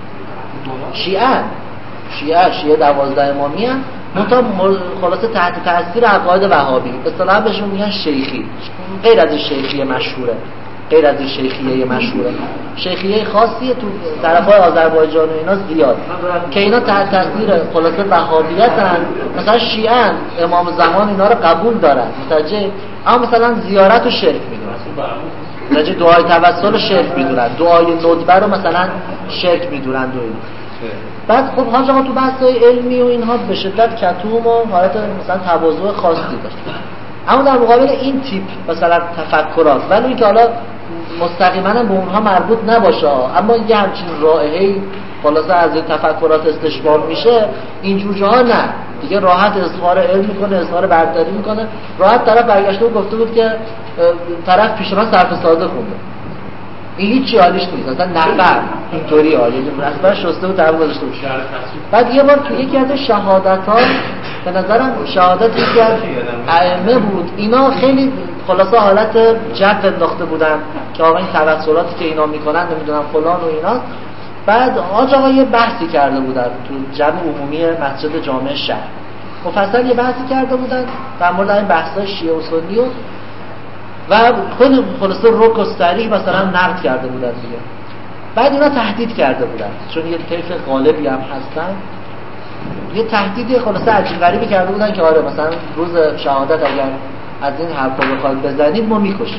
شیعه شیعه شیعه دوازده امامی هم منتها خلاصه تحت تاثیر عقاید وهابی، اصطلاحا بهشون میگن شیخی، غیر از این شیخی مشهوره، غیر از این شیخیه مشهوره، شیخیه خاصیه تو طرفای آذربایجان و اینا زیاد که اینا تحت تاثیر خلاصه وهابیتن. مثلا شیعه امام زمان اینا رو قبول دارن، متوجه، اما مثلا زیارت رو شرک میدونن، متوجه، دعای توسل رو شرک میدونن، دعای ندبه رو مثلا شرک میدونن و اینا. بعد خب حاج آقا تو بحث‌های علمی و اینها به شدت کتوم و حالت مثلا تواضع خاصی داشت، اما در مقابل این تیپ مثلا تفکرات، ولی اینکه حالا مستقیما به اونها مربوط نباشه اما یه همچین رائحه‌ای خلاصه از این تفکرات استشمام میشه، اینجور جاها نه دیگه راحت اظهار علم میکنه، اظهار برتری میکنه، راحت طرف برگشته و گفته بود که طرف پیش من صرف ساده خونده، این هیچ حالیش نیست، اصلا نفر اینطوری ها، یعنی رسما شسته و طرف گذاشته بود. بعد یه بار تو یکی از شهادت‌ها به نظرم شهادت یکی از ائمه بود، اینا خیلی خلاصه حالت جد انداخته بودن که آقا این توسلاتی که اینا میکنن نمیدونم فلان و اینا. بعد آج آقا یه بحثی کرده بودن تو جمع عمومی مسجد جامع شهر، مفصل یه بحثی کرده بودن در مورد این بحث‌های شیعه و سنی و و خیلی خلاصه رک و صریح مثلا نقد کرده بودن دیگه. بعد اینا تهدید کرده بودن چون یه طیف غالبی هم هستن، یه تهدیدی خلاصه عجیب غریبی کرده بودن که آره مثلا روز شهادت اگر از این حرفا بخواید بزنید ما میکشیم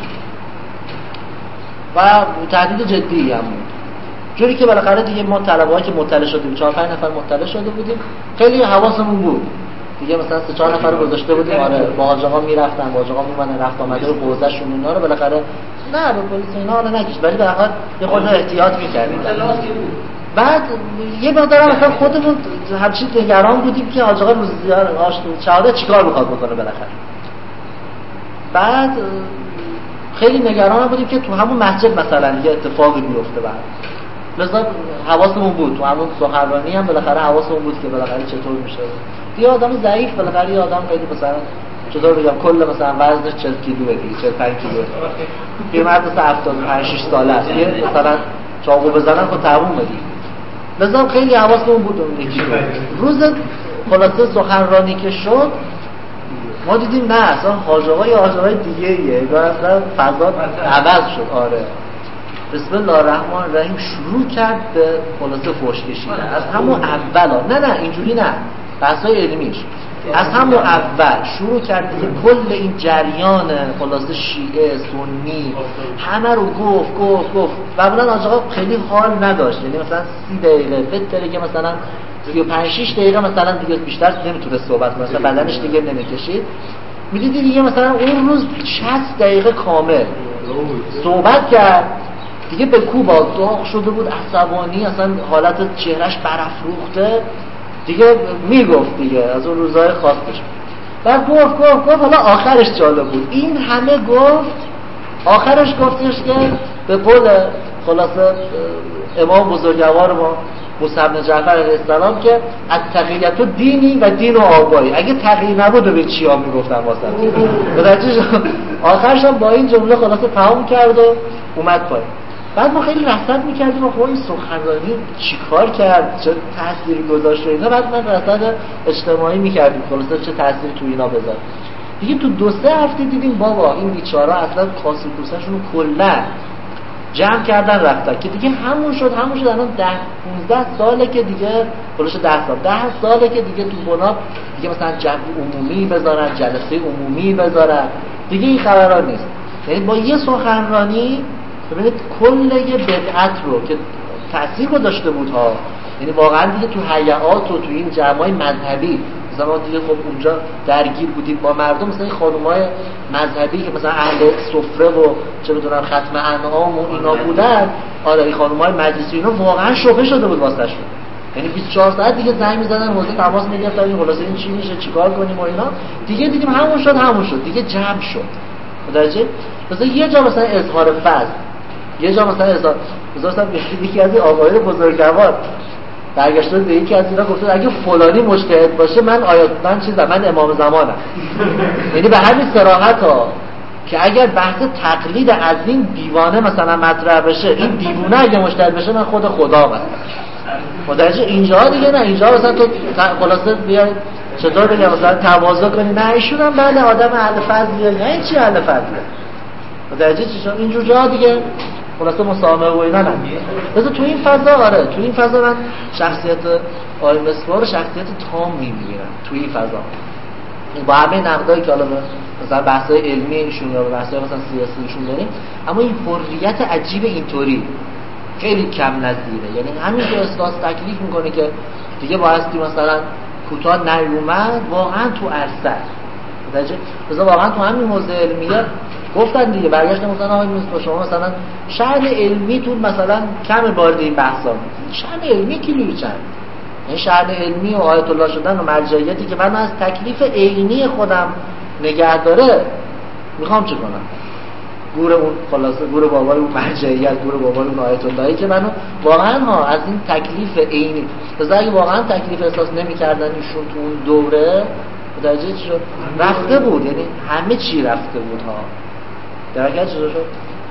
و تهدید جدی هم بود. جوری که بالاخره دیگه ما طلبه‌ای که مطلع شده بودیم، چهار پنج نفر مطلع شده بودیم، خیلی حواسمون بود دیگه، مثلا سه چهار نفر رو گذاشته بودیم آره با حاج آقا میرفتن، با حاج آقا میومدن رفت آمده رو حوزه‌شون اینا رو بالاخره نه به پلیس اینا رو نکش، ولی بالاخره یه خورده احتیاط می‌کردیم. بعد یه مقدار مثلا خودمون همچین نگران بودیم که حاج آقا روز شهادت چیکار می‌خواد بکنه بالاخره. بعد خیلی نگران بودیم که تو همون مسجد مثلا یه اتفاقی بیفته. بعد لذا حواسمون بود تو همون سخنرانی هم بالاخره حواسمون بود که بالاخره چطور میشه. یه آدم ضعیف بالاخره یه آدم خیلی مثلا چطور بگم کل مثلا وزنش چهل کیلوه دیگه، چهل و پنج کیلوه. یه مرد مثلا هفتاد و پنج شش ساله است. یه مثلا چاقو بزنن خود تموم بدی. لذا خیلی حواسمون بود اون یکی روز خلاصه سخنرانی که شد ما دیدیم نه اصلا حاج آقا یه حاج آقای دیگه ایه، اصلا فضا عوض شد. آره بسم الله الرحمن الرحیم شروع کرد به خلاصه فحش کشیدن از همون اول. نه نه اینجوری نه، بحثای علمیش از همون اول شروع کرد دیگه، کل این جریان خلاصه شیعه سنی همه رو گفت گفت گفت و بعدن حاج آقا خیلی حال نداشت، یعنی مثلا سی دقیقه بهتره که مثلا سی و پنج شش دقیقه مثلا دیگه بیشتر نمیتونه صحبت کنه، مثلا بدنش دیگه نمیکشید. میدیدی دیگه مثلا اون روز شصت دقیقه کامل صحبت کرد دیگه، به کوبا داغ شده بود، عصبانی، اصلا حالت چهرش برافروخته دیگه، میگفت دیگه از اون روزهای خاصش. بعد گفت گفت گفت حالا آخرش جالب بود، این همه گفت آخرش گفتش که به قول خلاصه امام بزرگوار ما موسی بن جعفر علیه السلام که التقیت دینی و دین و آبایی، اگه تقی نبود به چیا میگفتن واسه متوجه آخرش هم با این جمله خلاصه تمام کرد و اومد پایین. بعد ما خیلی رصد میکردیم و خب این سخنرانی چیکار کرد، چه تأثیری گذاشت اینا. بعد من رصد اجتماعی میکردیم خلاصه چه تأثیری تو اینا بذاره. دیگه تو دو سه هفته دیدیم بابا این بیچارا اصلا کاسه کوسه‌شون رو کلا جمع کردن رفتن که دیگه همون شد همون شد الان ده پانزده ساله که دیگه خلاص ده سال ده ساله که دیگه تو بنا دیگه مثلا جمع عمومی بذارن، جلسه عمومی بذارن، دیگه این خبرها نیست. یعنی با یه سخنرانی ببینید کل یه بدعت رو که تأثیر گذاشته بود ها، یعنی واقعا دیگه تو هیئات و تو این جمعای مذهبی مثلا ما دیگه خب اونجا درگیر بودیم با مردم، مثلا این خانمای مذهبی که مثلا اهل سفره و چه میدونم ختم انعام و اینا بودن، آره این خانمای مجلسی اینا واقعا شوکه شده بود واسهشون، یعنی بیست و چهار ساعت دیگه زنگ می‌زدن حوزه تماس می‌گرفتن این خلاصه این چی میشه چیکار کنیم و اینا. دیگه دیدیم همون شد همون شد دیگه جمع شد. متوجه؟ مثلا یه جا مثلا اظهار فضل، یه جا مثلا اظهار مثلا یکی از این آقایان بزرگوار برگشته به یکی از اینا گفته اگه فلانی مجتهد باشه من آیات من چیزم من امام زمانم. یعنی به همین صراحت ها که اگر بحث تقلید از این دیوانه مثلا مطرح بشه، این دیوانه اگه مجتهد بشه من خود خدا هستم. متوجه اینجا دیگه نه، اینجا مثلا تو خلاصه بیا چطور بگم مثلا تواضع کنی، نه ایشون هم بله آدم اهل فضلیه، نه چی اهل فضلیه. متوجه چی شد اینجور جا دیگه خلاصه مسامحه و اینا نمیشه. مثلا تو این فضا آره تو این فضا من شخصیت آقای مصباح رو شخصیت تام می‌بینم تو این فضا، با همه نقدایی که حالا مثلا بحث‌های علمی ایشون یا بحث‌های مثلا سیاسی ایشون داریم، اما این حریت عجیب اینطوری خیلی کم نظیره. یعنی همین که احساس تکلیف میکنه که دیگه بایستی مثلا کوتاه نیومد واقعا تو عرصه متوجه، مثلا واقعا تو همین موضوع علمیه گفتن دیگه برگشتن مثلا آقای مصباح شما مثلا شأن علمیتون مثلا کم وارد این بحثا، شأن علمی کیلویی چند، این شأن علمی و آیت الله شدن و مرجعیتی که من از تکلیف عینی خودم نگه داره میخوام چه کنم، گور اون خلاصه گور بابای اون مرجعیت، گور بابای اون آیت اللهی که منو واقعا ها از این تکلیف عینی مثلا اگه واقعا تکلیف احساس نمی‌کردن ایشون تو اون دوره متوجه چی شد رفته بود، یعنی همه چی رفته بود ها درکت چطور شد،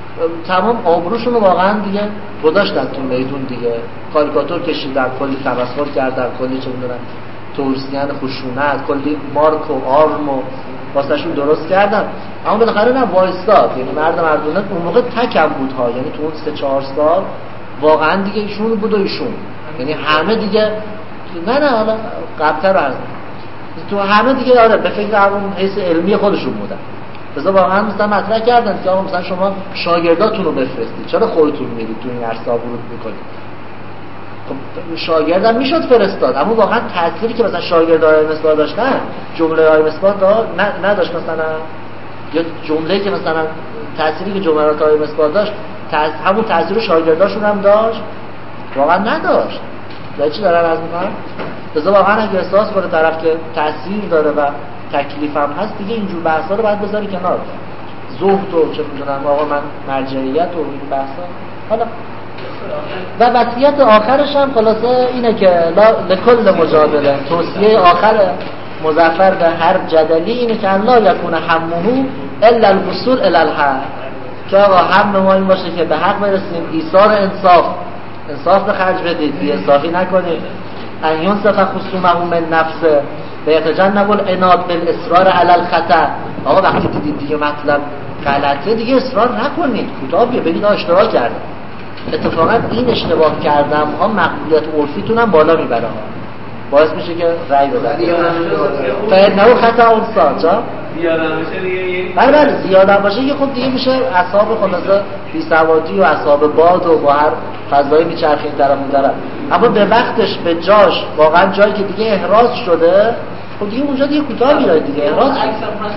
تمام آبروشون رو واقعا دیگه گذاشتن تو میدون دیگه، کاریکاتور کشیدن، کلی تمسخر کردن، کلی چه میدونن تورسیان خشونت، کلی مارک و آرم و واسهشون درست کردن، اما بالاخره نه وایستاد، یعنی مرد مردونه اون موقع تکم بود ها، یعنی تو اون سه چهار سال واقعا دیگه ایشون بود و ایشون، یعنی همه دیگه نه نه حالا قبل‌تر از تو همه دیگه آره به فکر همون حیث علمی خودشون بودن. مثلا واقعا مثلا مطرح کردن که آقا مثلا شما شاگرداتون رو بفرستید، چرا خودتون میرید تو این عرصه ورود میکنید؟ خب شاگردم میشد فرستاد، اما واقعا تأثیری که مثلا شاگردای مصباح داشتن جمله های مصباح نه نداشت، مثلا یا جمله‌ای که مثلا تأثیری که جملات های مصباح داشت تأثیر همون تأثیر شاگرداشون هم داشت واقعا نداشت. یا چی دارن از میکنن؟ بذار واقعا اگه احساس کنه طرف که تأثیر داره و تکلیف هم هست دیگه اینجور بحثا رو باید بذاری کنار. زهد و چه میدونم آقا من مرجعیت و این بحثا. حالا و وصیت آخرش هم خلاصه اینه که لا لکل مجادله، توصیه آخر مظفر به هر جدلی اینه که لا یکون هممو الا الوصول الی الحق، که آقا هم ما این باشه که به حق برسیم، ایثار انصاف، انصاف به خرج بدید، بی انصافی نکنید، ان ینصف خصومه من نفسه و یتجنب العناد بالاصرار علی الخطا. آقا وقتی دیدید دیگه مطلب غلطه دیگه اصرار نکنید، کوتاه بگید اشتباه کردم. اتفاقا این اشتباه کردم ها مقبولیت عرفیتون هم بالا میبره ها، باعث میشه که رأی بدید. فإنه خطأ صاجا بله بله زیاده باشه که خب دیگه میشه اصحاب خلاصه بیسوادی و اصحاب باد و با هر فضایی میچرخین طرف اون طرف. اما به وقتش به جاش واقعا جایی که دیگه احراز شده خب دیگه اونجا دیگه کوتاه میاد دیگه احراز شده.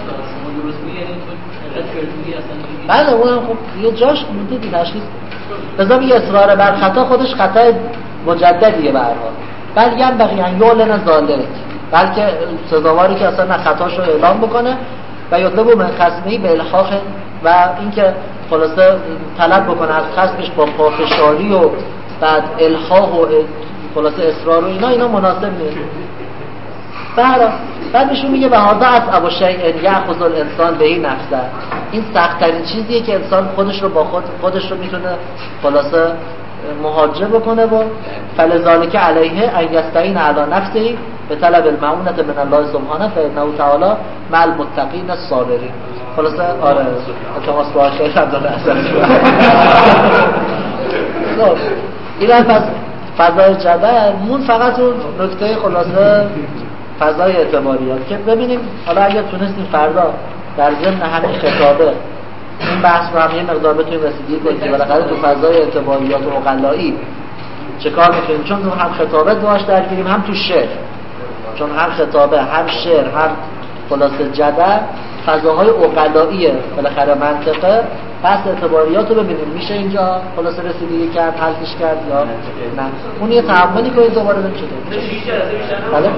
بله اونم خب یه جاش بوده دیگه تشخیص بذار یه اصرار بر خطا خودش خطا مجددیه به هر حال. بل یم بقیان یولن ظالم، بلکه سزاواری که اصلا نه خطاشو اعلام بکنه و یطلبو من خصمی به الحاق و اینکه خلاصه طلب بکنه از خصمش با پافشاری و بعد الحاق و خلاصه اصرار و اینا اینا مناسب نیست. بعد بعد میشون میگه و هذا از ابو شیء یاخذ الانسان به این نفسه، این سخت ترین چیزیه که انسان خودش رو با خود خودش رو میتونه خلاصه مهاجه بکنه و فلذالک علیه ان یستعین علی نفسه به طلب المعونة من الله سبحانه فانه تعالی مع المتقین الصابرین. خلاصه آره تماس با خیر داره اصلا. این پس فضای جدل مون فقط اون نکته خلاصه فضای اعتباریات که ببینیم حالا اگر تونستیم فردا در ضمن همین خطابه این بحث رو هم یه مقدار بتونیم رسیدگی کنیم که بالاخره تو فضای اعتباریات و عقلایی چه کار میکنیم، چون تو هم خطابه داشت درگیریم هم تو شعر، چون هم خطابه هم شعر هم خلاصه جدل فضاهای عقلاییه بالاخره منطقه. بحث اعتباریات رو ببینیم میشه اینجا خلاصه رسیدگی کرد حلش کرد یا نه اون یه تعاملی کنید دوباره ببین چطور بله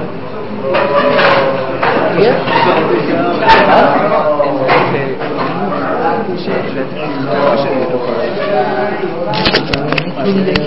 دیگه